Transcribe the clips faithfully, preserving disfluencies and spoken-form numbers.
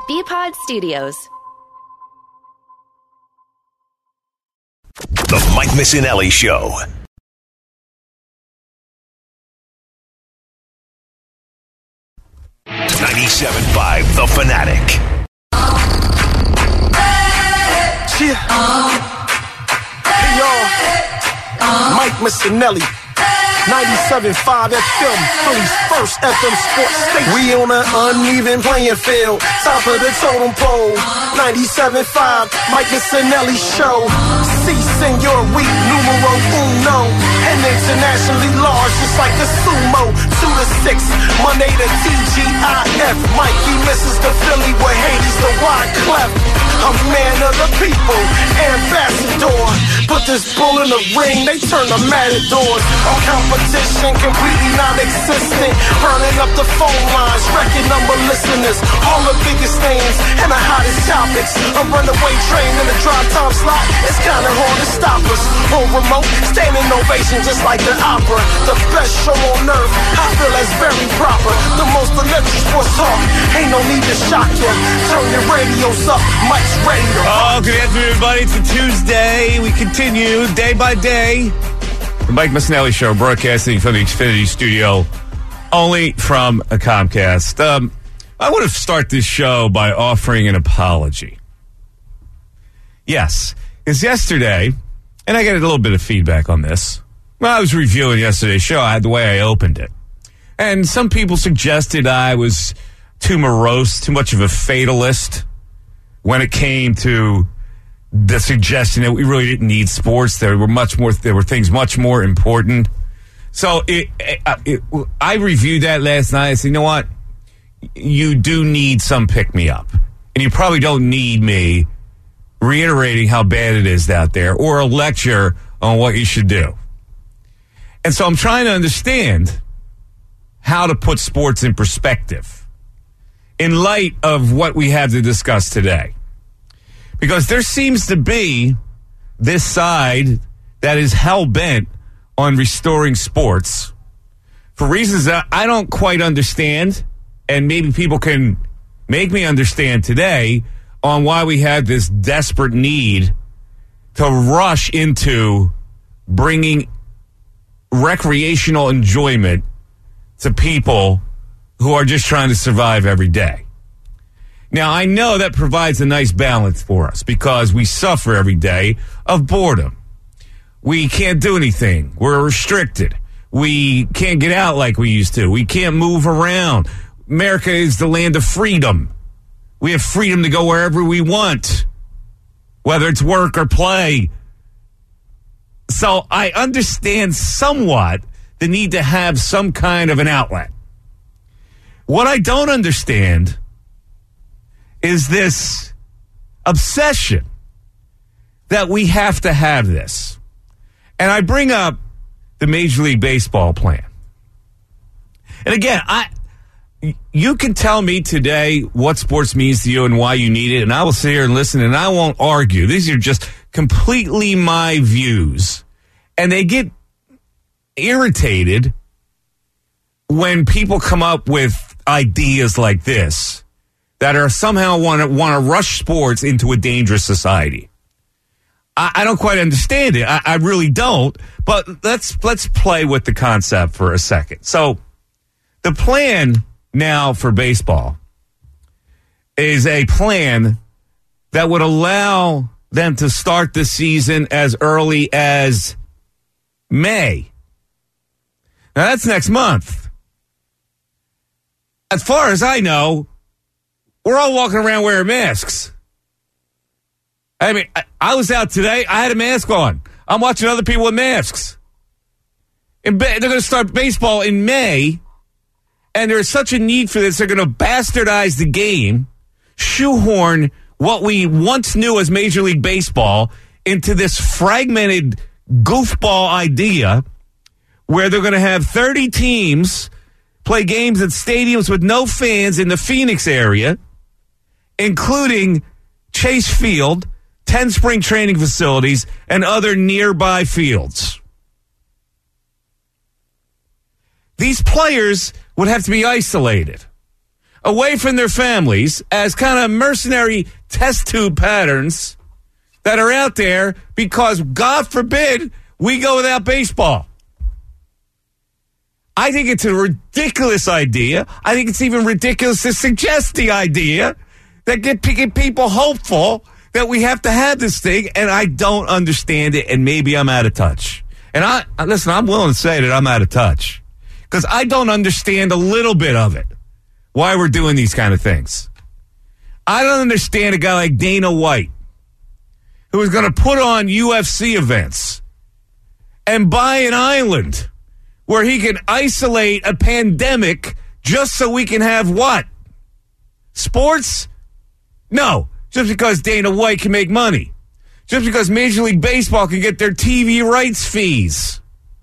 B-Pod Studios. The Mike Missinelli Show. ninety-seven point five The Fanatic. Yeah. Hey, y'all. Mike Missinelli. ninety-seven point five F M, Philly's first F M sports station. We on an uneven playing field, top of the totem pole. ninety-seven point five, Mike Missinelli Show. Si, senor, we numero uno. And internationally large, just like the sumo. Two to six, Monday to T G I F. Mikey misses the Philly with Hades, the wide clef. A man of the people, ambassador. Put this bull in the ring, they turn the matadors. All competition completely non-existent. Burning up the phone lines, wrecking number listeners. All the biggest names and the hottest topics. A runaway train in the drive time slot. It's kinda hard to stop us. On remote, standing ovation just like the opera. The best show on earth, I feel that's very proper. The most electric sports talk, ain't no need to shock ya. Turn your radios up, Mike's radio. Oh, good afternoon, everybody. It's a Tuesday. We continue day by day. The Mike Missinelli Show, broadcasting from the Xfinity Studio, only from a Comcast. Um, I want to start this show by offering an apology. Yes, because yesterday, and I got a little bit of feedback on this. When I was reviewing yesterday's show, I had the way I opened it. And some people suggested I was too morose, too much of a fatalist when it came to the suggestion that we really didn't need sports. There were much more. There were things much more important. So it, it, it, I reviewed that last night. I said, you know what? You do need some pick-me-up. And you probably don't need me reiterating how bad it is out there or a lecture on what you should do. And so I'm trying to understand how to put sports in perspective in light of what we have to discuss today. Because there seems to be this side that is hell-bent on restoring sports for reasons that I don't quite understand, and maybe people can make me understand today on why we have this desperate need to rush into bringing recreational enjoyment to people who are just trying to survive every day. Now, I know that provides a nice balance for us because we suffer every day of boredom. We can't do anything. We're restricted. We can't get out like we used to. We can't move around. America is the land of freedom. We have freedom to go wherever we want, whether it's work or play. So I understand somewhat the need to have some kind of an outlet. What I don't understand is this obsession that we have to have this. And I bring up the Major League Baseball plan. And again, I you can tell me today what sports means to you and why you need it, and I will sit here and listen, and I won't argue. These are just completely my views. And they get irritated when people come up with ideas like this that are somehow want to want to rush sports into a dangerous society. I, I don't quite understand it. I, I really don't. But let's let's play with the concept for a second. So the plan now for baseball is a plan that would allow them to start the season as early as May. Now that's next month. As far as I know, we're all walking around wearing masks. I mean, I, I was out today. I had a mask on. I'm watching other people with masks. And they're going to start baseball in May, and there's such a need for this. They're going to bastardize the game, shoehorn what we once knew as Major League Baseball into this fragmented goofball idea where they're going to have thirty teams play games at stadiums with no fans in the Phoenix area, including Chase Field, ten spring training facilities, and other nearby fields. These players would have to be isolated. away from their families as kind of mercenary test tube patterns that are out there because, God forbid, we go without baseball. I think it's a ridiculous idea. I think it's even ridiculous to suggest the idea that get, get people hopeful that we have to have this thing, and I don't understand it, and maybe I'm out of touch. And I listen, I'm willing to say that I'm out of touch because I don't understand a little bit of it, why we're doing these kind of things. I don't understand a guy like Dana White who is going to put on U F C events and buy an island where he can isolate a pandemic just so we can have what? Sports? No. Just because Dana White can make money. Just because Major League Baseball can get their T V rights fees.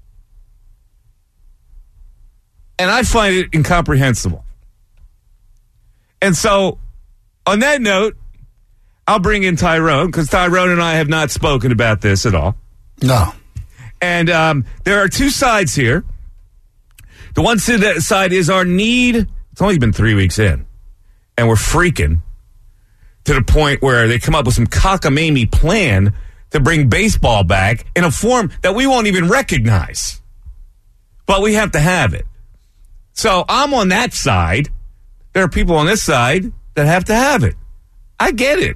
And I find it incomprehensible. And so, on that note, I'll bring in Tyrone, because Tyrone and I have not spoken about this at all. No. And um, there are two sides here. The one side is our need. It's only been three weeks in, and we're freaking to the point where they come up with some cockamamie plan to bring baseball back in a form that we won't even recognize. But we have to have it. So I'm on that side. There are people on this side that have to have it. I get it.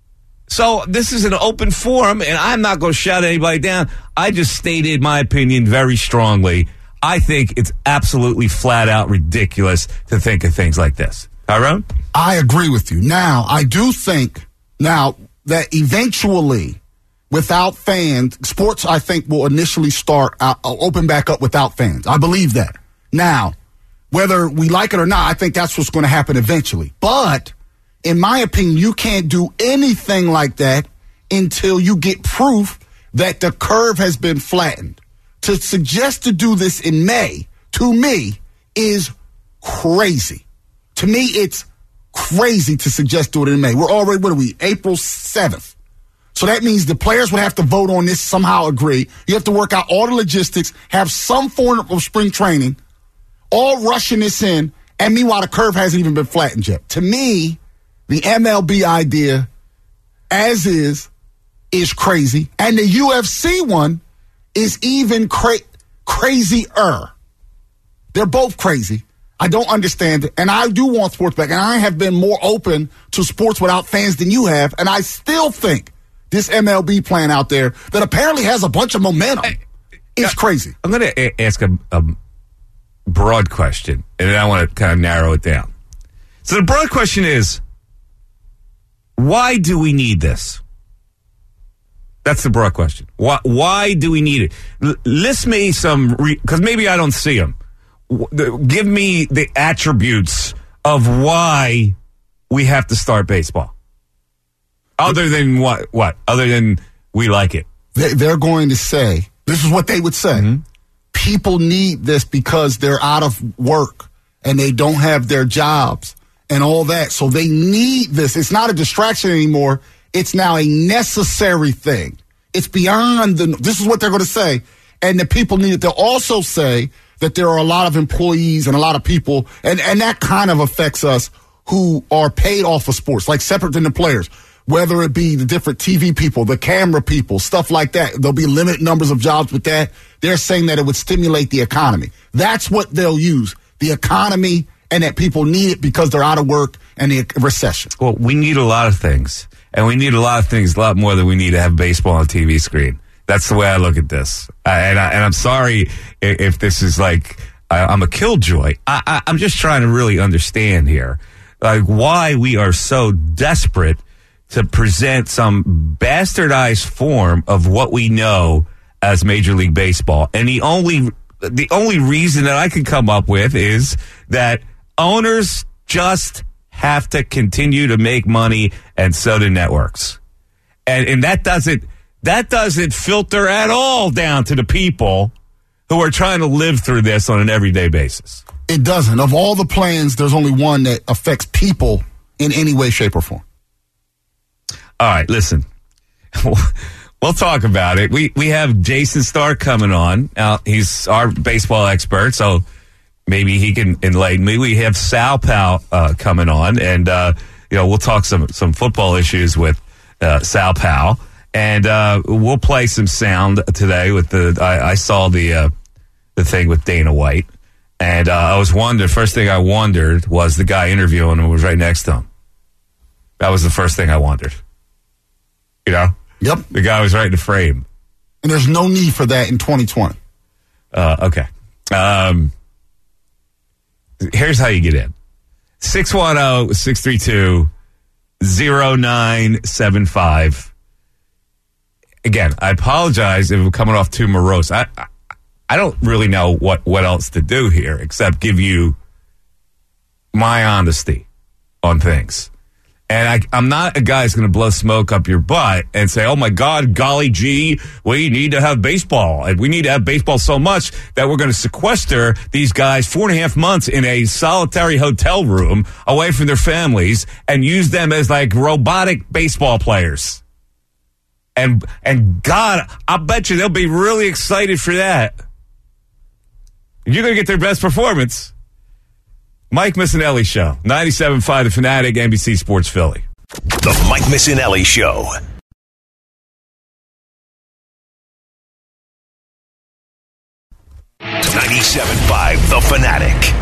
So this is an open forum, and I'm not going to shout anybody down. I just stated my opinion very strongly. I think it's absolutely flat out ridiculous to think of things like this. Tyrone? I agree with you. Now, I do think now that eventually, without fans, sports, I think, will initially start, uh, open back up without fans. I believe that. Now, whether we like it or not, I think that's what's going to happen eventually. But, in my opinion, you can't do anything like that until you get proof that the curve has been flattened. To suggest to do this in May, to me, is crazy. To me, it's crazy to suggest do it in May. We're already, what are we, April seventh. So that means the players would have to vote on this, somehow agree. You have to work out all the logistics, have some form of spring training, all rushing this in, and meanwhile the curve hasn't even been flattened yet. To me, the M L B idea, as is, is crazy. And the U F C one is even cra- crazier. They're both crazy. I don't understand it. And I do want sports back. And I have been more open to sports without fans than you have. And I still think this M L B plan out there that apparently has a bunch of momentum hey, is uh, crazy. I'm going to a- ask a, a broad question, and then I want to kind of narrow it down. So the broad question is, why do we need this? That's the broad question. Why, why do we need it? L- list me some, because re- maybe I don't see them. W- the, give me the attributes of why we have to start baseball. Other than what? What? Other than we like it. They, they're going to say, this is what they would say. Mm-hmm. People need this because they're out of work and they don't have their jobs and all that. So they need this. It's not a distraction anymore. It's now a necessary thing. It's beyond the, this is what they're going to say. And the people need it. They'll also say that there are a lot of employees and a lot of people, and, and that kind of affects us who are paid off of sports, like separate than the players, whether it be the different T V people, the camera people, stuff like that. There'll be limited numbers of jobs with that. They're saying that it would stimulate the economy. That's what they'll use, the economy, and that people need it because they're out of work and the recession. Well, we need a lot of things. And we need a lot of things, a lot more than we need to have baseball on a T V screen. That's the way I look at this. I, and, I, and I'm sorry if, if this is like, I, I'm a killjoy. I, I, I'm just trying to really understand here, like, why we are so desperate to present some bastardized form of what we know as Major League Baseball. And the only, the only reason that I can come up with is that owners just have to continue to make money, and so do networks. And and that doesn't that doesn't filter at all down to the people who are trying to live through this on an everyday basis. It doesn't. Of all the plans, there's only one that affects people in any way, shape, or form. All right, listen. We'll talk about it. We we have Jayson Stark coming on. Now, he's our baseball expert, so maybe he can enlighten me. We have Sal Pal uh, coming on, and uh, you know we'll talk some some football issues with uh, Sal Pal, and uh, we'll play some sound today with the. I, I saw the uh, the thing with Dana White, and uh, I was wondering. First thing I wondered was the guy interviewing him was right next to him. That was the first thing I wondered. You know, yep, the guy was right in the frame, and there's no need for that in twenty twenty. Uh, okay. Um, here's how you get in. six one zero, six three two, zero nine seven five. Again, I apologize if I'm coming off too morose. I, I I don't really know what, what else to do here except give you my honesty on things. And I, I'm not a guy who's going to blow smoke up your butt and say, oh, my God, golly gee, we need to have baseball. And we need to have baseball so much that we're going to sequester these guys four and a half months in a solitary hotel room away from their families and use them as like robotic baseball players. And, and God, I bet you they'll be really excited for that. You're going to get their best performance. Mike Missinelli Show, ninety-seven point five The Fanatic, N B C Sports Philly. The Mike Missinelli Show. ninety-seven point five The Fanatic.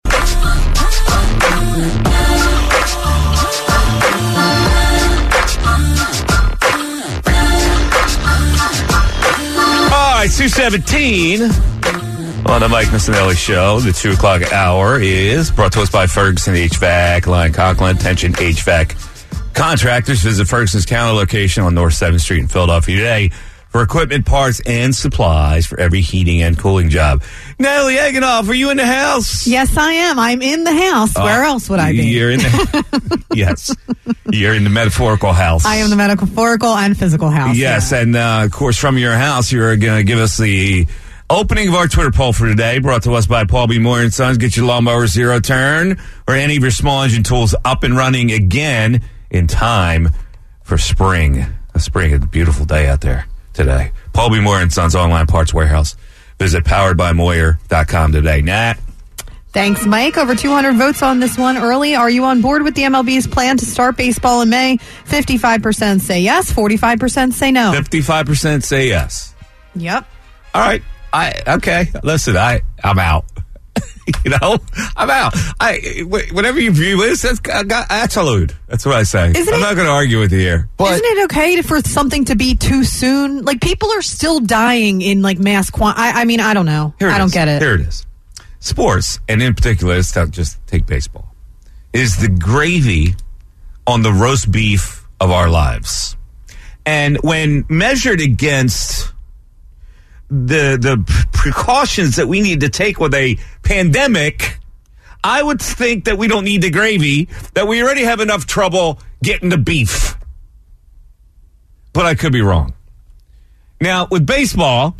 All right, two seventeen. On the Mike Missinelli Show, the two o'clock hour is brought to us by Ferguson H V A C, Line Conklin, Attention H V A C Contractors. Visit Ferguson's counter location on North seventh Street in Philadelphia today for equipment, parts, and supplies for every heating and cooling job. Natalie Eganoff, are you in the house? Yes, I am. I'm in the house. Uh, Where else would I be? You're in the yes. You're in the metaphorical house. I am the metaphorical and physical house. Yes, yeah. and uh, of course, from your house, you're going to give us the opening of our Twitter poll for today, brought to us by Paul B. Moyer and Sons. Get your lawnmower zero turn or any of your small engine tools up and running again in time for spring. A spring, a beautiful day out there today. Paul B. Moyer and Sons Online Parts Warehouse. Visit powered by moyer dot com today. Nat? Thanks, Mike. Over two hundred votes on this one early. Are you on board with the M L B's plan to start baseball in May? fifty-five percent say yes, forty-five percent say no. fifty-five percent say yes. Yep. All right. I okay. Listen, I I'm out. you know, I'm out. I whatever you view this, that's that's a load. That's what I say. Isn't I'm it, not going to argue with you here. But isn't it okay for something to be too soon? Like people are still dying in like mass quantity. I, I mean, I don't know. I don't is. get it. Here it is. Sports, and in particular, let's just take baseball, is the gravy on the roast beef of our lives, and when measured against the the precautions that we need to take with a pandemic, I would think that we don't need the gravy, that we already have enough trouble getting the beef. But I could be wrong. Now, with baseball,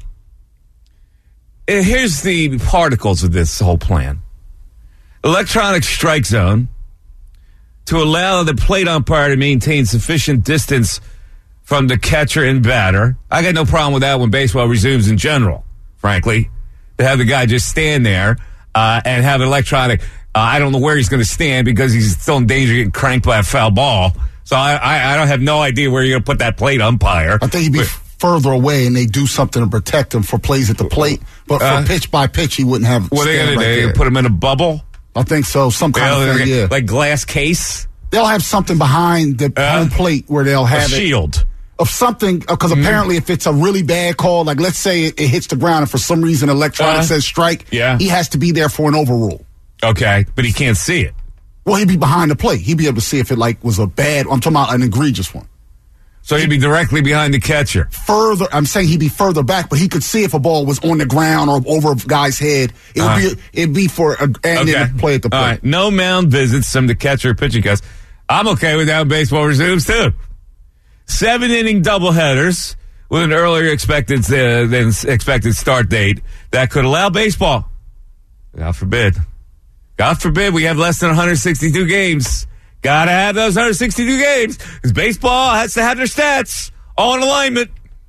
here's the particles of this whole plan. Electronic strike zone to allow the plate umpire to maintain sufficient distance from the catcher and batter. I got no problem with that when baseball resumes in general, frankly. To have the guy just stand there uh, and have an electronic. Uh, I don't know where he's going to stand because he's still in danger of getting cranked by a foul ball. So I, I, I don't have no idea where you're going to put that plate umpire. I think he'd be but, further away and they do something to protect him for plays at the plate. But for uh, pitch by pitch, he wouldn't have. What are they going right to do? Put him in a bubble? I think so. Some kind they'll, of thing, yeah. Like glass case? They'll have something behind the uh, home plate where they'll have a it. shield. Of something, because mm-hmm. apparently if it's a really bad call, like let's say it, it hits the ground and for some reason electronic uh, says strike, yeah. he has to be there for an overrule. Okay, but he can't see it. Well, he'd be behind the plate. He'd be able to see if it like was a bad, I'm talking about an egregious one. So he'd be directly behind the catcher. Further, I'm saying he'd be further back, but he could see if a ball was on the ground or over a guy's head. It would uh, be, it'd be for a, and okay. then play at the plate. All right. No mound visits from the catcher or pitching coach. I'm okay with that when baseball resumes too. Seven inning doubleheaders with an earlier expected uh, than expected start date that could allow baseball. God forbid. God forbid we have less than one hundred sixty-two games. Gotta have those one hundred sixty-two games because baseball has to have their stats all in alignment.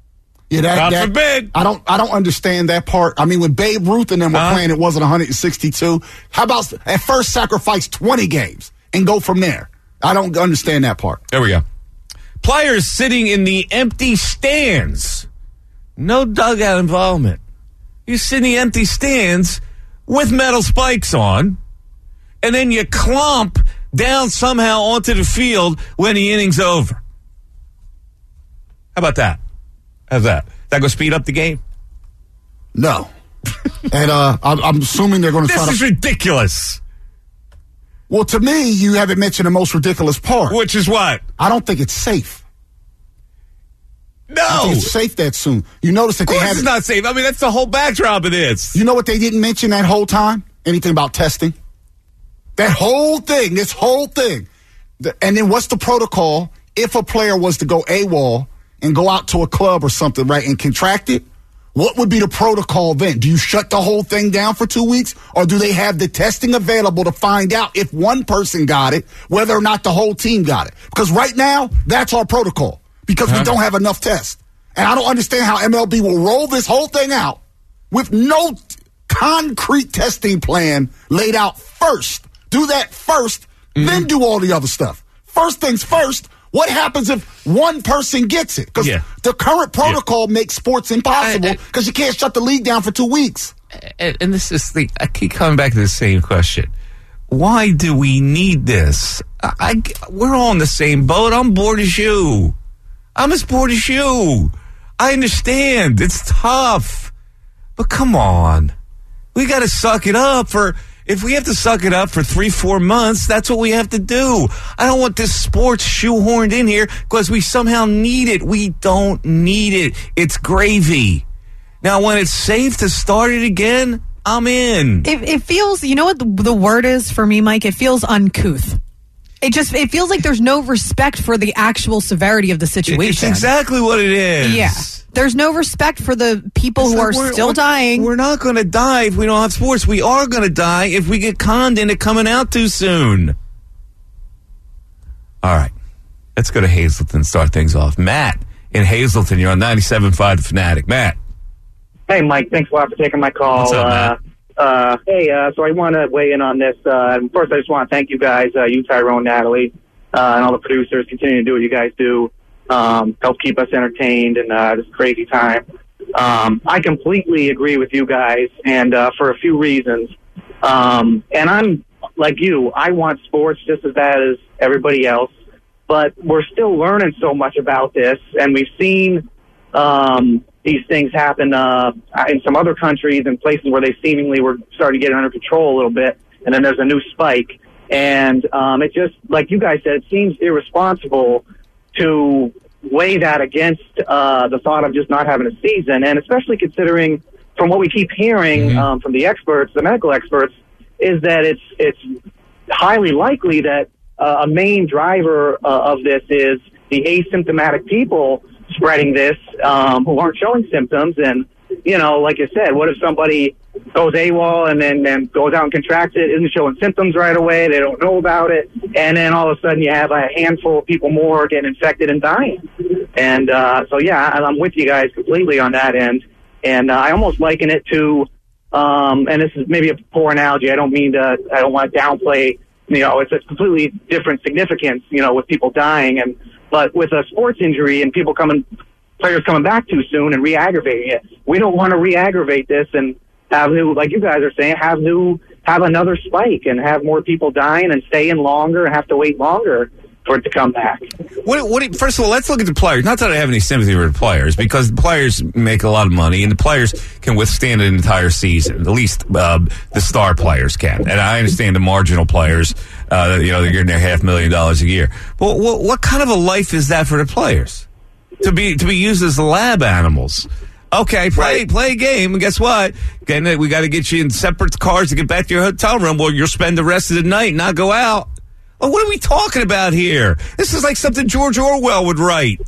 Yeah, that, God that, forbid. I don't I don't understand that part. I mean, when Babe Ruth and them were Uh-huh. playing, it wasn't one hundred sixty-two. How about at first sacrifice twenty games and go from there? I don't understand that part. There we go. Players sitting in the empty stands. No dugout involvement. You sit in the empty stands with metal spikes on, and then you clomp down somehow onto the field when the inning's over. How about that? How's that? That go speed up the game? No. and uh, I'm, I'm assuming they're going to try This is to. ridiculous. Well, to me, you haven't mentioned the most ridiculous part. Which is what? I don't think it's safe. I No. think it's safe that soon. You notice that Of they course had. it's not safe. I mean, that's the whole backdrop of this. You know what they didn't mention that whole time? Anything about testing? That whole thing, this whole thing. The, and then what's the protocol if a player was to go AWOL and go out to a club or something, right, and contract it? What would be the protocol then? Do you shut the whole thing down for two weeks? Or do they have the testing available to find out if one person got it, whether or not the whole team got it? Because right now, that's our protocol. Because Huh? we don't have enough tests. And I don't understand how M L B will roll this whole thing out with no t- concrete testing plan laid out first. Do that first, mm-hmm. then do all the other stuff. First things first, what happens if one person gets it? Because Yeah. the current protocol Yeah. makes sports impossible because you can't shut the league down for two weeks. And, and this is the, I keep coming back to the same question. Why do we need this? I, I, we're all in the same boat. I'm bored as you. I'm as bored as you. I understand. It's tough. But come on. We got to suck it up for, if we have to suck it up for three, four months, that's what we have to do. I don't want this sports shoehorned in here because we somehow need it. We don't need it. It's gravy. Now, when it's safe to start it again, I'm in. It, it feels, you know what the, the word is for me, Mike? It feels uncouth. It just, it feels like there's no respect for the actual severity of the situation. It's exactly what it is. Yeah. There's no respect for the people It's who like are we're- still we're- dying. We're not going to die if we don't have sports. We are going to die if we get conned into coming out too soon. All right. Let's go to Hazleton and start things off. Matt in Hazleton, you're on ninety-seven point five The Fanatic. Matt. Hey, Mike. Thanks a lot for taking my call. What's up, Matt? Uh, uh, hey, uh, so I want to weigh in on this. Uh, first, I just want to thank you guys, uh, you, Tyrone, Natalie, uh, and all the producers. Continue to do what you guys do. Um, help keep us entertained in uh, this crazy time. Um, I completely agree with you guys, and uh, for a few reasons. Um, and I'm like you. I want sports just as bad as everybody else, but we're still learning so much about this, and we've seen um, these things happen uh, in some other countries and places where they seemingly were starting to get under control a little bit, and then there's a new spike. And um, it just, like you guys said, it seems irresponsible to weigh that against uh, the thought of just not having a season, and especially considering from what we keep hearing Mm-hmm. um, from the experts, the medical experts, is that it's it's highly likely that uh, a main driver uh, of this is the asymptomatic people spreading this um, who aren't showing symptoms. And, you know, like you said, what if somebody goes AWOL and then, then goes out and contracts it, isn't showing symptoms right away, they don't know about it, and then all of a sudden you have a handful of people more getting infected and dying. And uh, so, yeah, I'm with you guys completely on that end. And uh, I almost liken it to, um, and this is maybe a poor analogy, I don't mean to, I don't want to downplay, you know, it's a completely different significance, you know, with people dying, and but with a sports injury and people coming, players coming back too soon and re-aggravating it, we don't want to re-aggravate this and have new, like you guys are saying, have new, have another spike and have more people dying and stay in longer and have to wait longer for it to come back. What, what, first of all, let's look at the players. Not that I have any sympathy for the players, because the players make a lot of money, and the players can withstand an entire season. At least uh, the star players can. And I understand the marginal players, uh, you know, they're getting their half million dollars a year. But what, what kind of a life is that for the players? To be to be used as lab animals. Okay, play Right. play a game, and guess what? Again, we got to get you in separate cars to get back to your hotel room, or you'll spend the rest of the night and not go out. Well, what are we talking about here? This is like something George Orwell would write.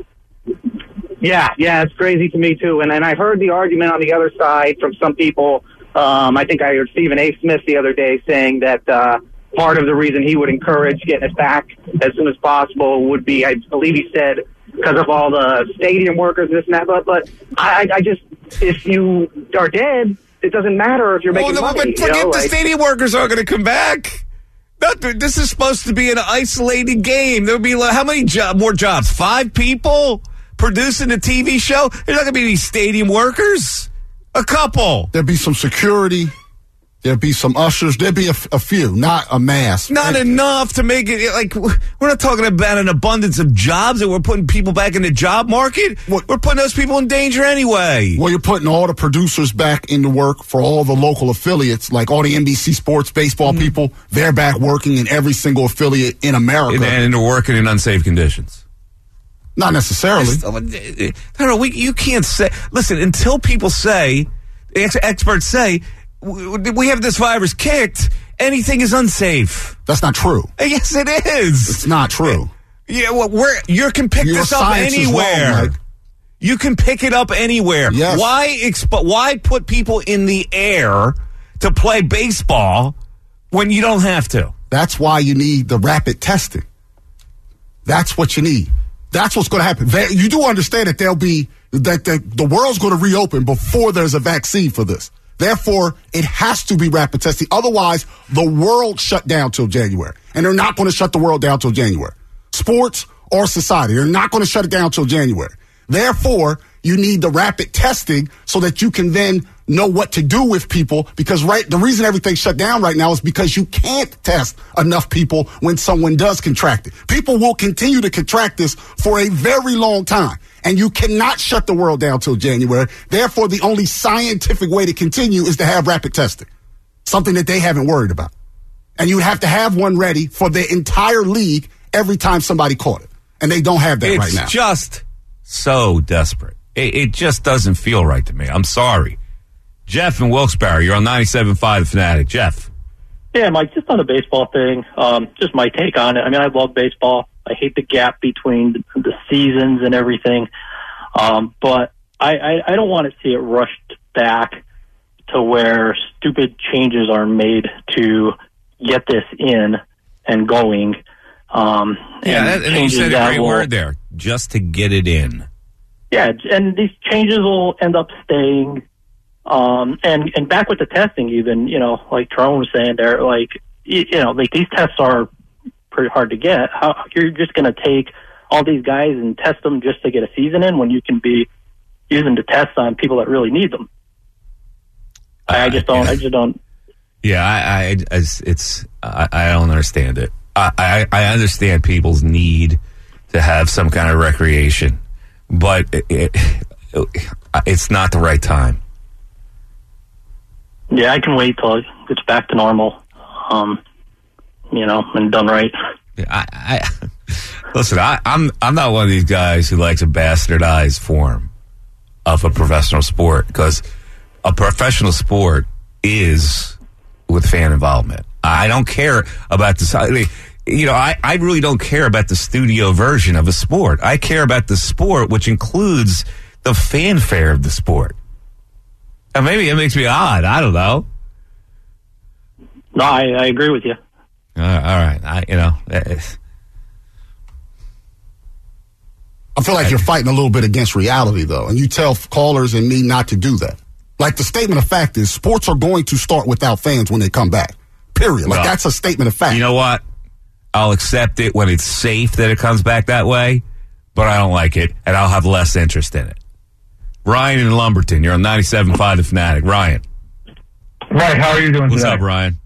Yeah, yeah, it's crazy to me too. And and I've heard the argument on the other side from some people. Um, I think I heard Stephen A. Smith the other day saying that uh, part of the reason he would encourage getting it back as soon as possible would be, I believe he said, because of all the stadium workers, this and that. But, but I, I just, if you are dead, it doesn't matter if you're making well, money. But forget you know, the like, stadium workers aren't going to come back. Not, this is supposed to be an isolated game. There'll be like, how many job, more jobs? Five people producing a T V show? There's not going to be any stadium workers. A couple. There'll be some security. There'll be some ushers. There'll be a, a few, not a mass. Not and, enough to make it, like, we're not talking about an abundance of jobs and we're putting people back in the job market. What, we're putting those people in danger anyway. Well, you're putting all the producers back into work for all the local affiliates, like all the N B C Sports baseball mm-hmm. people. They're back working in every single affiliate in America. And, and they're working in unsafe conditions. Not necessarily. I don't know. We, you can't say, listen, until people say, ex- experts say, we have this virus kicked, anything is unsafe. That's not true. Yes, it is. It's not true. Yeah, well, we're, you can pick Your this up anywhere. Wrong, you can pick it up anywhere. Yes. Why expo- Why put people in the air to play baseball when you don't have to? That's why you need the rapid testing. That's what you need. That's what's going to happen. There, you do understand that there'll be that the, the world's going to reopen before there's a vaccine for this. Therefore, it has to be rapid testing. Otherwise, the world shut down till January. And they're not going to shut the world down till January. Sports or society, they're not going to shut it down till January. Therefore, you need the rapid testing so that you can then know what to do with people. Because right, the reason everything's shut down right now is because you can't test enough people when someone does contract it. People will continue to contract this for a very long time. And you cannot shut the world down till January. Therefore, the only scientific way to continue is to have rapid testing, something that they haven't worried about. And you would have to have one ready for the entire league every time somebody caught it. And they don't have that it's right now. It's just so desperate. It, it just doesn't feel right to me. I'm sorry. Jeff in Wilkes-Barre, you're on ninety-seven point five The Fanatic. Jeff. Yeah, Mike, just on the baseball thing, um, just my take on it. I mean, I love baseball. I hate the gap between the seasons and everything. Um, but I, I, I don't want to see it rushed back to where stupid changes are made to get this in and going. Um, yeah, and that, and you said a great will, word there, just to get it in. Yeah, and these changes will end up staying. Um, and, and back with the testing even, you know, like Tyrone was saying there, like, you, you know, like these tests are pretty hard to get. How you're just going to take all these guys and test them just to get a season in when you can be using the tests on people that really need them? Uh, I just don't. Yeah. I just don't. Yeah, I, I it's, it's I, I don't understand it. I, I, I understand people's need to have some kind of recreation, but it, it, it's not the right time. Yeah, I can wait till it gets back to normal. Um, you know, and done right. I, I listen. I, I'm I'm not one of these guys who likes a bastardized form of a professional sport, because a professional sport is with fan involvement. I don't care about this. I mean, you know, I, I really don't care about the studio version of a sport. I care about the sport, which includes the fanfare of the sport. And maybe it makes me odd. I don't know. No, I, I agree with you. Uh, all right. I, you know, I feel like you're fighting a little bit against reality, though, and you tell callers and me not to do that. Like, the statement of fact is sports are going to start without fans when they come back, period. Like, well, that's a statement of fact. You know what? I'll accept it when it's safe that it comes back that way, but I don't like it, and I'll have less interest in it. Ryan in Lumberton, you're on ninety-seven point five The Fanatic. Ryan. Right, how are you doing What's today? up, Ryan?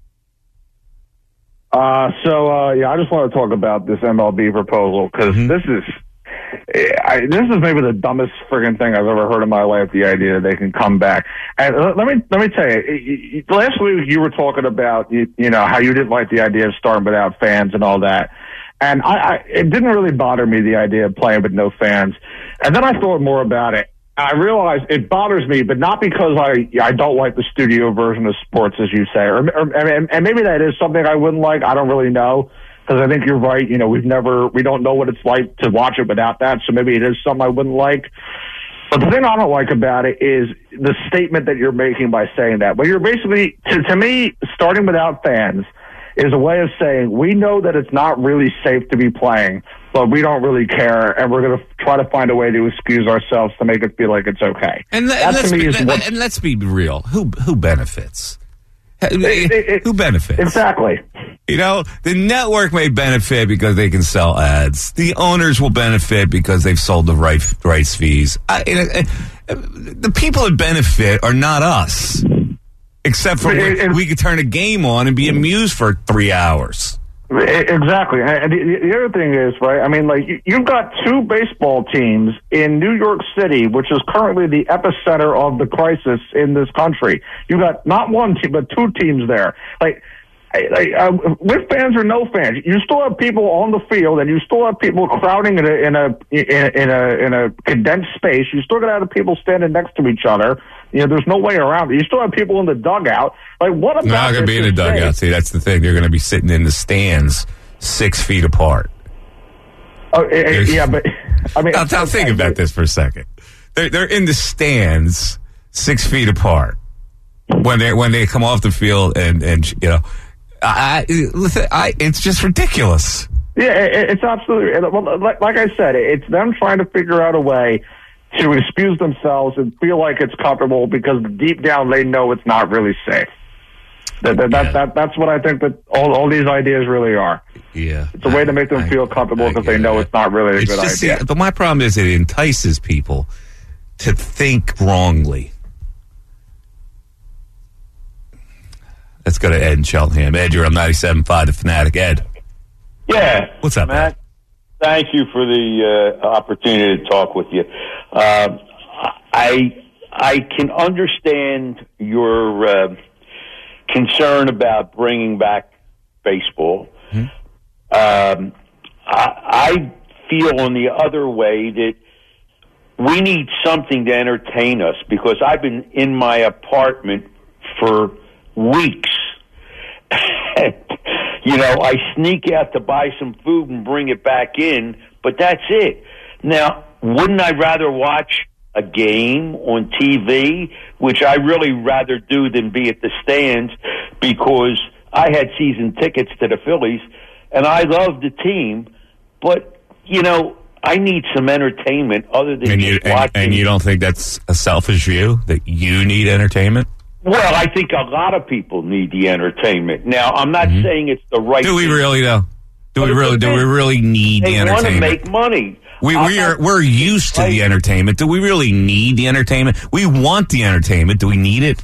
Uh, so, uh, yeah, I just want to talk about this M L B proposal, because mm-hmm. this is I, this is maybe the dumbest friggin' thing I've ever heard in my life, the idea that they can come back. And let me let me tell you, last week you were talking about, you, you know, how you didn't like the idea of starting without fans and all that. And I, I it didn't really bother me, the idea of playing with no fans. And then I thought more about it. I realized it bothers me, but not because I I don't like the studio version of sports, as you say, or, or and, and maybe that is something I wouldn't like. I don't really know, because I think you're right. You know, we've never we don't know what it's like to watch it without that, so maybe it is something I wouldn't like. But the thing I don't like about it is the statement that you're making by saying that. But you're basically, to, to me, starting without fans is a way of saying we know that it's not really safe to be playing, but we don't really care, and we're going to try to find a way to excuse ourselves to make it feel like it's okay. And, that and, let's, to me be, is and, what, and let's be real. Who who benefits? it, it, it, Who benefits? Exactly. You know, the network may benefit because they can sell ads. The owners will benefit because they've sold the right, rights fees. I, I, I, the people that benefit are not us, except for It- it- we could turn a game on and be amused for three hours. Exactly. And the, the other thing is, right, I mean, like, you- you've got two baseball teams in New York City, which is currently the epicenter of the crisis in this country. You've got not one team, but two teams there. Like, I- like uh, with fans or no fans, you still have people on the field, and you still have people crowding in a in a in a in a condensed space. You still got to have people standing next to each other. You know, there's no way around it. You still have people in the dugout. Like, what about? They're not going to this be in the to say- dugout. See, that's the thing. They're going to be sitting in the stands six feet apart. Oh, eh, eh, yeah, but I mean, Now, now think about this for a second. They're, they're in the stands six feet apart when they when they come off the field, and and you know, I, I, I it's just ridiculous. Yeah, it, it's absolutely. Well, like, like I said, it's them trying to figure out a way to excuse themselves and feel like it's comfortable because deep down they know it's not really safe. That, that, Yeah. that, that that's what I think that all all these ideas really are. Yeah, It's a way to make them I- feel comfortable I because get they know it. it's not really a It's good just idea. the- but my problem is it entices people to think wrongly. Let's go to Ed in Cheltenham. Ed, you're on ninety-seven point five, The Fanatic. Ed. Yeah. What's up, Matt? Thank you for the uh, opportunity to talk with you. Uh, I I can understand your uh, concern about bringing back baseball. Hmm. Um, I, I feel on the other way that we need something to entertain us because I've been in my apartment for weeks. You know, I sneak out to buy some food and bring it back in, but that's it. Now, wouldn't I rather watch a game on T V, which I really rather do than be at the stands, because I had season tickets to the Phillies, and I love the team, but, you know, I need some entertainment other than And just you, and, watching. and you don't think that's a selfish view, that you need entertainment? Well, I think a lot of people need the entertainment. Now, I'm not Mm-hmm. saying it's the right Do we thing. really, though? Do we But really? it's Do a we bit- really need the They want to entertainment? make money. We I'm we are not- we're used to the Right. entertainment. Do we really need the entertainment? We want the entertainment. Do we need it?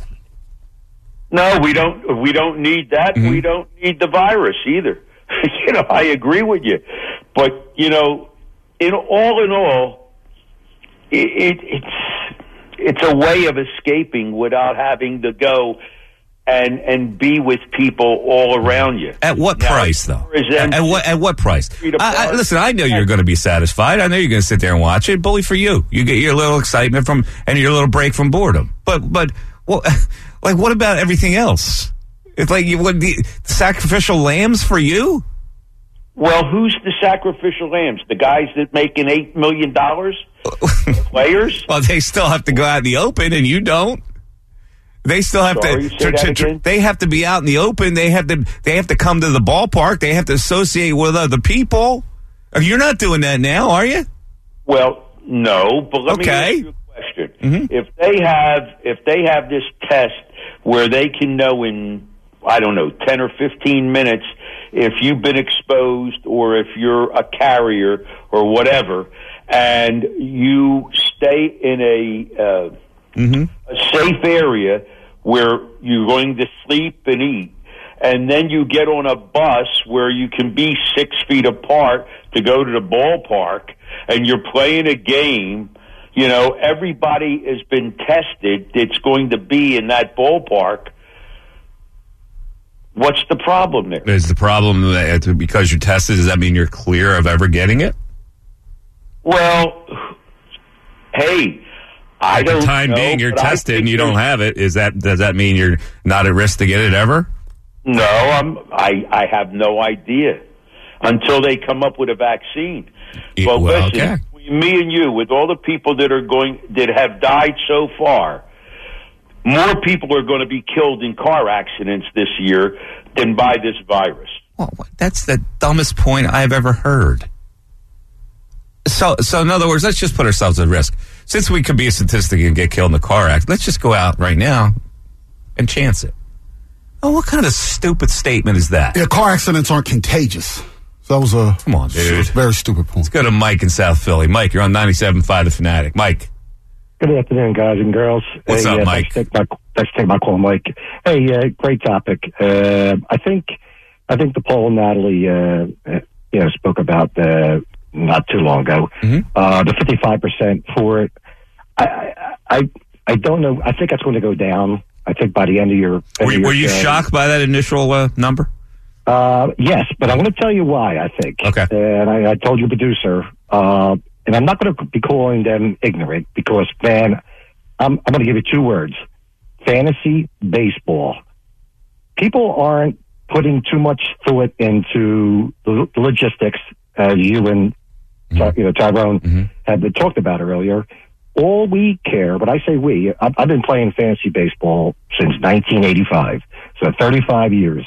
No, we don't. We don't need that. Mm-hmm. We don't need the virus either. You know, I agree with you, but you know, in all in all, it, it, it's it's a way of escaping without having to go and and be with people all around you. At what Now, price, though? as far as At, at what at what price? Street I, I, apart. listen, I know you're going to be satisfied. I know you're going to sit there and watch it. Bully for you. You get your little excitement from and your little break from boredom. But but well, like what about everything else? It's like you what the sacrificial lambs for you? Well, who's the sacrificial lambs? The guys that making eight million dollars? Players? Well, they still have to go out in the open, and you don't. They still have Sorry, to. say to- that to- again? they have to be out in the open. They have to. They have to come to the ballpark. They have to associate with other people. You're not doing that now, are you? Well, no, but let me Okay. ask you a question. Mhm. If they have if they have this test where they can know in I don't know, ten or fifteen minutes if you've been exposed or if you're a carrier or whatever, and you stay in a uh, Mm-hmm. a safe area where you're going to sleep and eat, and then you get on a bus where you can be six feet apart to go to the ballpark, and you're playing a game. You know, everybody has been tested that's going to be in that ballpark. What's the problem there? Is the problem that because you're tested? Does that mean you're clear of ever getting it? Well, hey, I At don't the time know, being, you're but I tested think and you don't there's- have it. Is that does that mean you're not at risk to get it ever? No, I'm, I I have no idea until they come up with a vaccine. Yeah, But well, listen, okay. between me and you, with all the people that are going that have died so far, more people are going to be killed in car accidents this year than by this virus. Well, that's the dumbest point I've ever heard. So, so in other words, let's just put ourselves at risk. Since we could be a statistic and get killed in a car accident, let's just go out right now and chance it. Oh, what kind of stupid statement is that? Yeah, car accidents aren't contagious. So that was a Come on, dude. very stupid point. Let's go to Mike in South Philly. Mike, you're on ninety-seven point five The Fanatic. Mike. Good afternoon, guys and girls. What's hey, up, uh, Mike? Thanks for taking my, thanks for taking my call, Mike. Hey, uh, great topic. Uh, I think I think the poll Natalie uh, you know, spoke about uh, not too long ago, mm-hmm. uh, the fifty-five percent for it. I, I I don't know. I think that's going to go down. I think by the end of your... End Were, of your were you uh, shocked by that initial uh, number? Uh, yes, but I'm going to tell you why, I think. Okay. And I, I told you, producer, uh, and I'm not going to be calling them ignorant because, man, I'm, I'm going to give you two words. Fantasy baseball. People aren't putting too much thought into the, the logistics, as you and Mm-hmm. you know, Tyrone mm-hmm. had been talked about earlier. All we care, but I say we, I've, I've been playing fantasy baseball since nineteen eighty-five, so thirty-five years.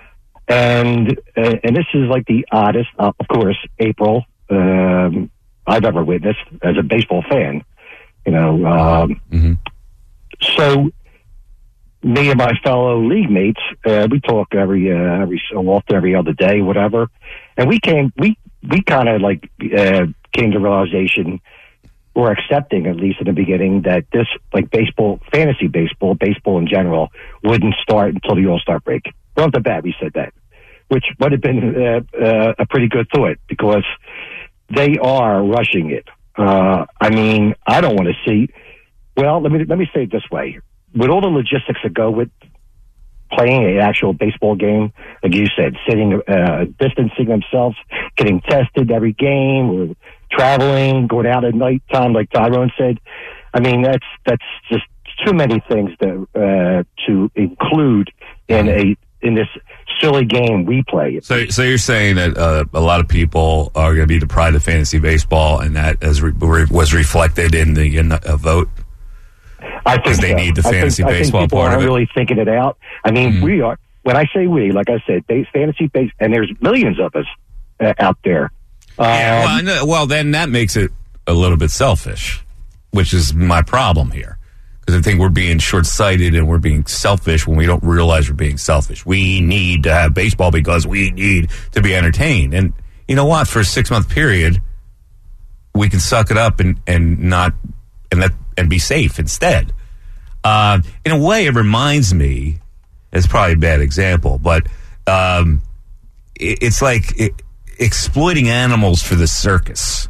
And uh, and this is like the oddest, uh, of course, April um, I've ever witnessed as a baseball fan. You know, um, mm-hmm. so me and my fellow league mates, uh, we talk every uh, every so often, every other day, whatever. And we came, we we kind of like uh, came to realization, or accepting at least in the beginning, that this like baseball, fantasy baseball, baseball in general, wouldn't start until the All-Star break. Right off the bat, we said that, which would have been uh, uh, a pretty good thought because they are rushing it. Uh, I mean, I don't want to see. Well, let me let me say it this way: with all the logistics that go with playing an actual baseball game, like you said, sitting, uh, distancing themselves, getting tested every game, or traveling, going out at nighttime, like Tyrone said. I mean, that's that's just too many things to uh, to include in a in this silly game we play. So, so you're saying that uh, a lot of people are going to be deprived of fantasy baseball, and that as re- re- was reflected in the in the, uh, vote. I think they so. need the fantasy I think, baseball I think people part aren't of it. really thinking it out. I mean, Mm. we are. When I say we, like I said, base, fantasy base, and there's millions of us uh, out there. Um, Yeah, well, I know- well, then that makes it a little bit selfish, which is my problem here. Because I think we're being short-sighted and we're being selfish when we don't realize we're being selfish. We need to have baseball because we need to be entertained. And you know what? For a six-month period, we can suck it up and, and not and let and be safe instead. Uh, in a way, it reminds me. It's probably a bad example, but um, it, it's like it, exploiting animals for the circus.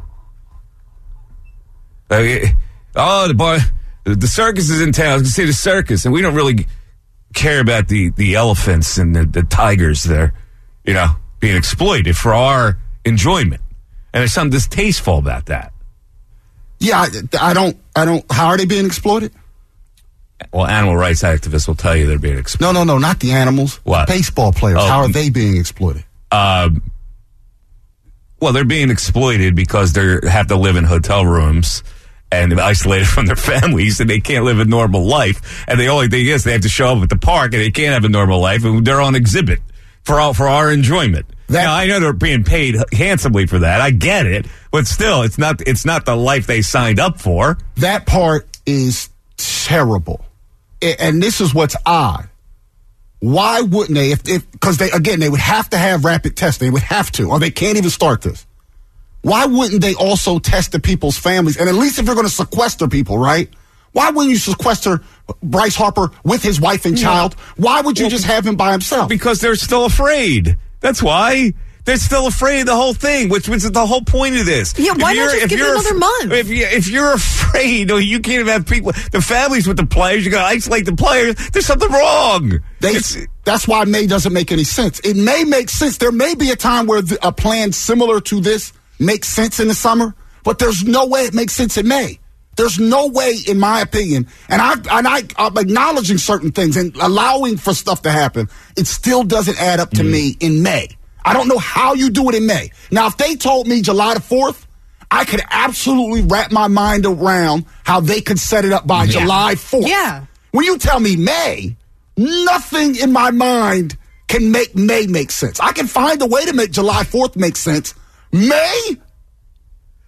Like, it, oh, the boy, the circus is in town. I was going to say the circus, and we don't really care about the, the elephants and the, the tigers there, you know, being exploited for our enjoyment. And there's something distasteful about that. Yeah, I, I don't, I don't, how are they being exploited? Well, animal rights activists will tell you they're being exploited. No, no, no, not the animals. What? Baseball players. Oh. How are they being exploited? Um, well, they're being exploited because they have to live in hotel rooms and isolated from their families, and they can't live a normal life. And the only thing is, they have to show up at the park, and they can't have a normal life, and they're on exhibit for all, for our enjoyment. That- now, I know they're being paid handsomely for that. I get it, but still, it's not it's not the life they signed up for. That part is terrible. A- And this is what's odd. Why wouldn't they? If because they again they would have to have rapid testing. They would have to, or they can't even start this. Why wouldn't they also test the people's families? And at least if you're going to sequester people, right? Why wouldn't you sequester Bryce Harper with his wife and child? Why would you just have him by himself? Because they're still afraid. That's why. They're still afraid of the whole thing, which was the whole point of this. Yeah, why If not you're- just if give it you're another af- month? If, you, if you're afraid, or you can't even have people, the families with the players, you got to isolate the players, there's something wrong. They, It's- that's why May doesn't make any sense. It may make sense. There may be a time where the, a plan similar to this makes sense in the summer, but there's no way it makes sense in May. There's no way, in my opinion, and, I, and I, I'm acknowledging certain things and allowing for stuff to happen. It still doesn't add up to mm. me in May. I don't know how you do it in May. Now, if they told me July the fourth, I could absolutely wrap my mind around how they could set it up by yeah. July fourth. Yeah. When you tell me May, nothing in my mind can make May make sense. I can find a way to make July fourth make sense. May?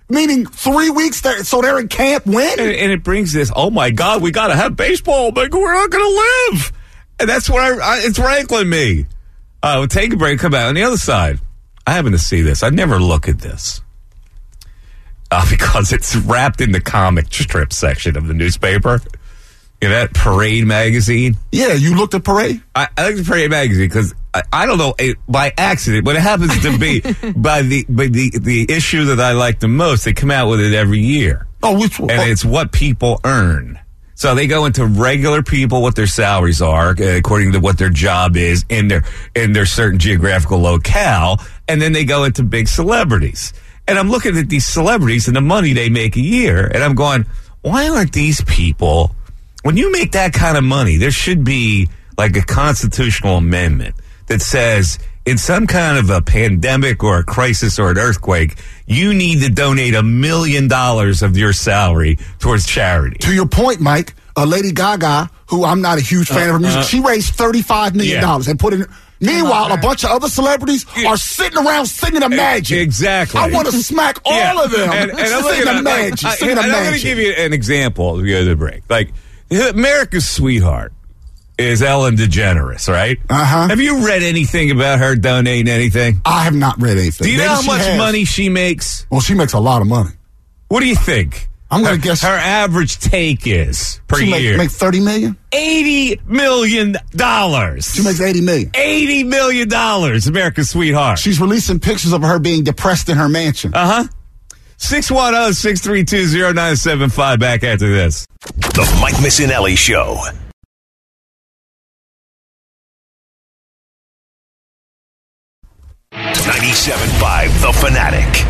Meaning three weeks there, so they're in camp when? And, and it brings this, oh my God, we got to have baseball, but we're not going to live. And that's what I, I it's rankling me. Uh, we'll take a break, come back on the other side. I happen to see this. I never look at this. Uh, because it's wrapped in the comic strip section of the newspaper. You know, that Parade magazine? Yeah, you looked at Parade? I, I looked at Parade magazine because I, I don't know, it, by accident, but it happens to be by the by the the issue that I like the most. They come out with it every year. Oh, which one? And oh. it's what people earn. So they go into regular people, what their salaries are, uh, according to what their job is in their in their certain geographical locale, and then they go into big celebrities. And I'm looking at these celebrities and the money they make a year, and I'm going, why aren't these people, when you make that kind of money, there should be like a constitutional amendment that says in some kind of a pandemic or a crisis or an earthquake, you need to donate a million dollars of your salary towards charity. To your point, Mike, uh, Lady Gaga, who I'm not a huge fan uh, of her music, uh, she raised thirty-five million dollars yeah. and put it in. Meanwhile, a bunch of other celebrities are sitting around singing Imagine. Exactly. I want to smack all yeah. of them. And, and I'm singing at, Imagine. Like, singing I, and Imagine. I'm going to give you an example to go to the break. Like, America's sweetheart is Ellen DeGeneres, right? Uh-huh. Have you read anything about her donating anything? I have not read anything. Do you Maybe know how much has. money she makes? Well, she makes a lot of money. What do you think? I'm going to guess her average take is per she year. Make, make thirty million? eighty million dollars. She makes eighty million. eighty million dollars, America's sweetheart. She's releasing pictures of her being depressed in her mansion. Uh-huh. six one zero, six three two, zero nine seven five. Back after this. The Mike Missinelli Show. ninety-seven point five The Fanatic.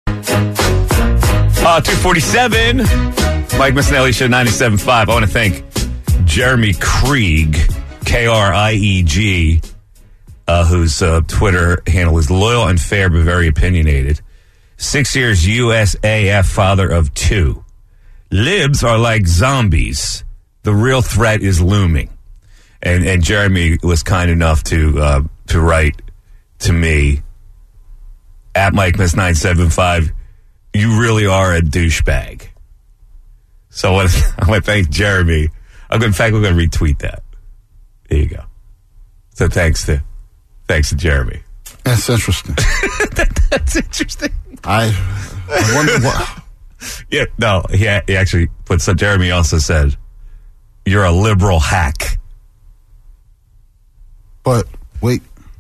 Uh, two forty-seven, Mike Missinelli Show, ninety-seven point five. I want to thank Jeremy Krieg, K R I E G, uh, whose uh, Twitter handle is loyal and fair but very opinionated. Six years U S A F father of two. Libs are like zombies. The real threat is looming. And and Jeremy was kind enough to uh, to write to me at Mike Miss nine seven five. You really are a douchebag. So I want to, I want to thank Jeremy. I'm going, in fact, we're going to retweet that. There you go. So thanks to thanks to Jeremy. That's interesting. that, that's interesting. I, I wonder what. Yeah, no, he, he actually put, so Jeremy also said, you're a liberal hack. But, wait.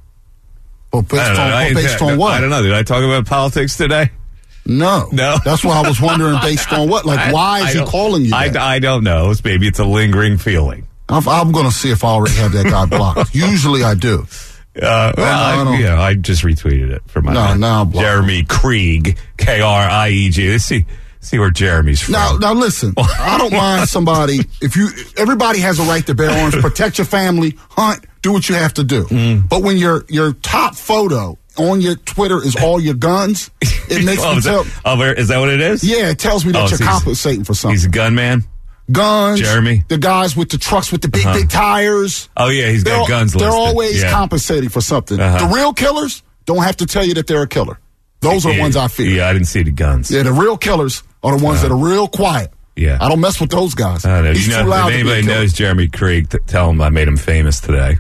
Well, based on, I, based I, on what? I don't know. Did I talk about politics today? No. No. That's why I was wondering based on what? Like, why is I, I he calling you that? I, I don't know. Maybe it's a lingering feeling. I'm, I'm going to see if I already have that guy blocked. Usually I do. Uh, well, I, I, yeah, I just retweeted it for my no, no, Jeremy Krieg, K R I E G. Let's see, see where Jeremy's from. Now, now listen, I don't mind somebody, if you, everybody has a right to bear arms, protect your family, hunt, do what you have to do. Mm. But when your, your top photo on your Twitter is all your guns, it makes oh, me is tell. That, oh, is that what it is? Yeah, it tells me that oh, you're so compensating for something. He's a gunman? Guns. Jeremy? The guys with the trucks with the big, uh-huh. big tires. Oh, yeah, he's got they're, guns They're listed. always yeah. compensating for something. Uh-huh. The real killers don't have to tell you that they're a killer. Those are yeah, ones I fear. Yeah, I didn't see the guns. Yeah, the real killers are the ones uh-huh. that are real quiet. Yeah. I don't mess with those guys. I don't know. He's you know, too loud if anybody to be a knows Jeremy Krieg, t- tell him I made him famous today.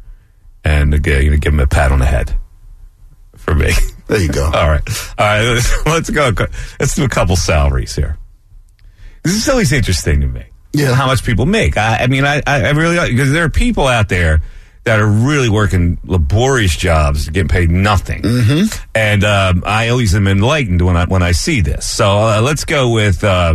And uh, you know, give him a pat on the head for me. There you go. All right. All right. Let's, let's go. Let's do a couple salaries here. This is always interesting to me. Yeah. How much people make. I, I mean, I, I really, because there are people out there that are really working laborious jobs, getting paid nothing. Mm-hmm. And um, I always am enlightened when I when I see this. So uh, let's go with uh,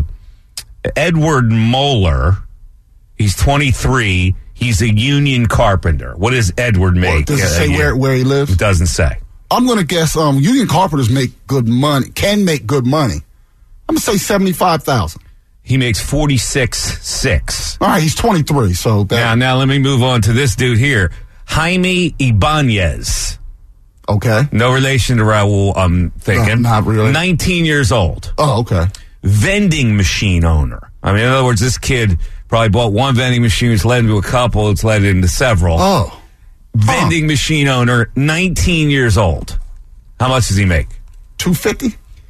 Edward Moeller. He's twenty-three. He's a union carpenter. What does Edward make? Well, does it say where, where he lives? It doesn't say. I'm going to guess um, union carpenters make good money, can make good money. I'm going to say seventy-five thousand dollars. He makes forty-six six. All right, he's twenty-three. So that, now, now let me move on to this dude here, Jaime Ibanez. Okay. No relation to Raul, I'm thinking. No, not really. nineteen years old. Oh, okay. Vending machine owner. I mean, in other words, this kid probably bought one vending machine, it's led into a couple, it's led into several. Oh. Vending huh. machine owner, nineteen years old. How much does he make? two hundred fifty dollars.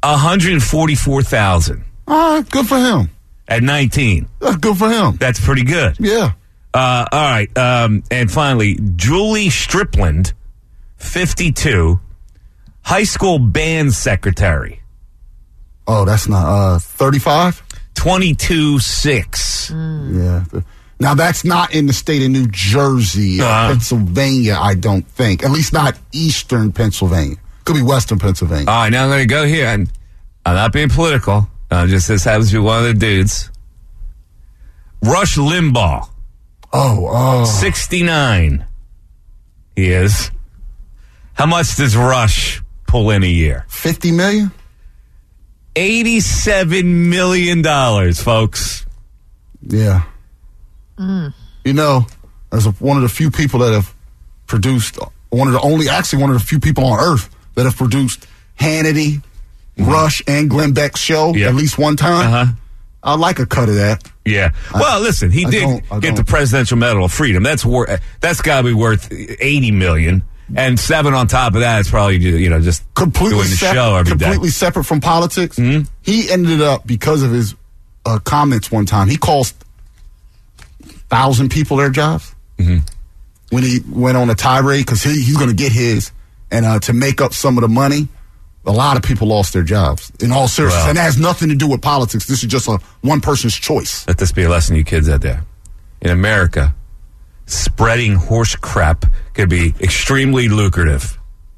one hundred forty-four thousand. All right, good for him. At nineteen. That's good for him. That's pretty good. Yeah. Uh, all right. Um, and finally, Julie Strickland, fifty-two, high school band secretary. Oh, that's not uh, thirty-five? twenty-two six. Mm. Yeah. Now, that's not in the state of New Jersey or Uh-huh. Pennsylvania, I don't think. At least not eastern Pennsylvania. Could be western Pennsylvania. All right, now I'm going to go here, and I'm not being political. Uh, just this happens to be one of the dudes. Rush Limbaugh. Oh, oh. sixty-nine. He is. How much does Rush pull in a year? fifty million? eighty-seven million dollars, folks. Yeah. Mm. You know, as a, one of the few people that have produced, one of the only, actually one of the few people on earth that have produced Hannity, mm-hmm. Rush, and Glenn Beck's show yep. at least one time. Uh-huh. I'd like a cut of that. Yeah. Well, I, listen, he I did don't, I get don't. the Presidential Medal of Freedom. That's wor- That's got to be worth eighty million dollars. And seven on top of that is probably, you know, just completely doing the sep- show every day. Completely separate from politics. Mm-hmm. He ended up, because of his uh, comments one time, he cost thousand people their jobs mm-hmm. when he went on a tirade because he, he's going to get his. And uh, to make up some of the money, a lot of people lost their jobs. In all seriousness, Well, and that has nothing to do with politics. This is just a one person's choice. Let this be a lesson to you kids out there. In America, spreading horse crap could be extremely lucrative.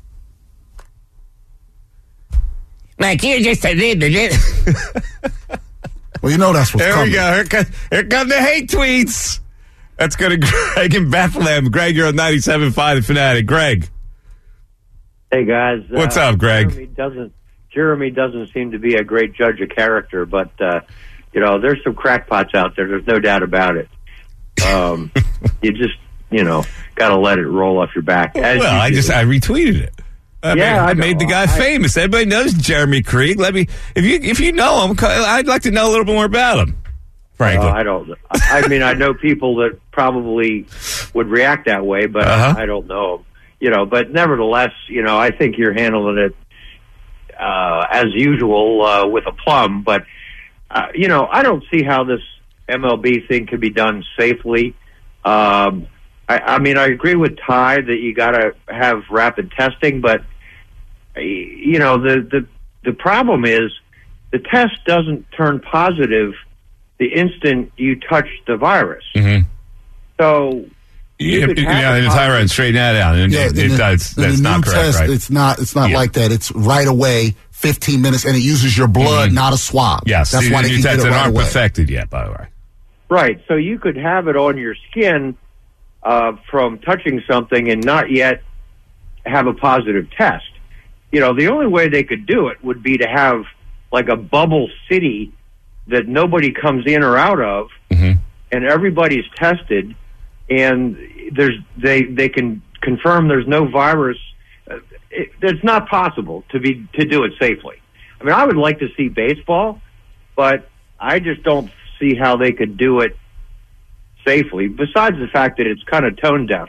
Like, you just did it. Well, you know that's what's There coming. we go. Here come, here come the hate tweets. Let's go to Greg in Bethlehem. Greg, you're on ninety-seven point five The Fanatic. Greg. Hey, guys. What's uh, up, Greg? Jeremy doesn't, Jeremy doesn't seem to be a great judge of character, but, uh, you know, there's some crackpots out there. There's no doubt about it. Um, you just, you know, got to let it roll off your back. As Well, you I do. just, I retweeted it. I Yeah, made, I I made know. the guy I- famous. Everybody knows Jeremy Krieg. Let me, if you if you know him, I'd like to know a little bit more about him. Frankly, Uh, I don't. I mean, I know people that probably would react that way, but Uh-huh. I don't know. You know, but nevertheless, you know, I think you're handling it uh, as usual uh, with a plum. But uh, you know, I don't see how this M L B thing can be done safely. Um, I, I mean, I agree with Ty that you got to have rapid testing, but you know, the the the problem is the test doesn't turn positive the instant you touch the virus. Mm-hmm. So you yeah, could have yeah, a and positive- Tyrone, straighten that out. And Yeah, it, in it the- does. in the That's not new correct, test, right? It's not. It's not Yeah. like that. It's right away, fifteen minutes, and it uses your blood, Mhm. not a swab. Yes, that's the why they new can get tests it that right aren't away. perfected yet, by the way. Right. So you could have it on your skin uh, from touching something and not yet have a positive test. You know, the only way they could do it would be to have like a bubble city that nobody comes in or out of, Mm-hmm. and everybody's tested, and there's they they can confirm there's no virus. Uh, It, it's not possible to be to do it safely. I mean, I would like to see baseball, but I just don't see how they could do it safely. Besides the fact that it's kind of tone deaf.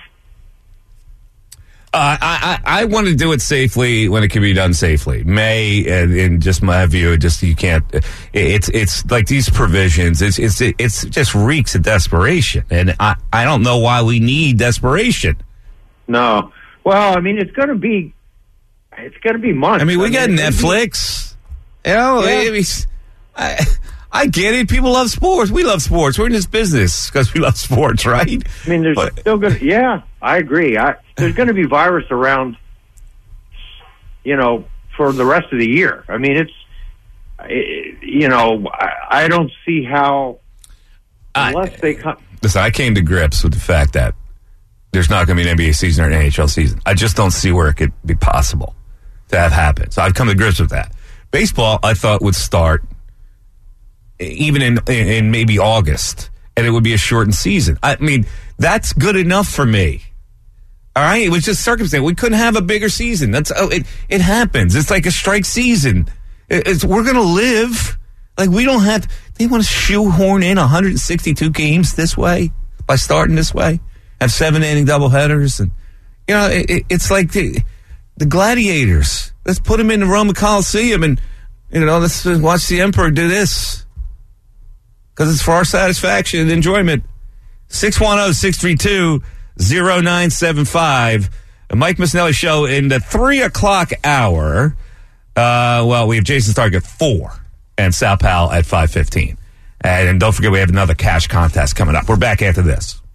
Uh, I, I I want to do it safely when it can be done safely. May, and in just my view, it just you can't. It's it's like these provisions. It's it's it's just reeks of desperation, and I I don't know why we need desperation. No, well, I mean, it's going to be it's going to be months. I mean, we got it's gonna be- Netflix. You know, Yeah. I, mean, I I get it. People love sports. We love sports. We're in this business because we love sports, right? I mean, there's But- still going to, yeah, I agree. I, there's going to be virus around, you know, for the rest of the year. I mean, it's, it, you know, I, I don't see how, unless I, they come. Listen, I came to grips with the fact that there's not going to be an N B A season or an N H L season. I just don't see where it could be possible to have happen. So I've come to grips with that. Baseball, I thought, would start even in in maybe August, and it would be a shortened season. I mean, that's good enough for me. All right, it was just circumstance. We couldn't have a bigger season. That's oh, it. It happens. It's like a strike season. It, it's we're gonna live like we don't have. They want to shoehorn in one hundred sixty-two games this way by starting this way. Have seven inning doubleheaders, and you know it, it, it's like the, the gladiators. Let's put them in the Roman Coliseum and You know, let's watch the Emperor do this. Because it's for our satisfaction and enjoyment. six one zero, six three two, zero nine seven five. The Mike Missinelli Show in the three o'clock hour. Uh, well, we have Jason Stark at four and Sal Pal at five fifteen. And, and don't forget, we have another cash contest coming up. We're back after this.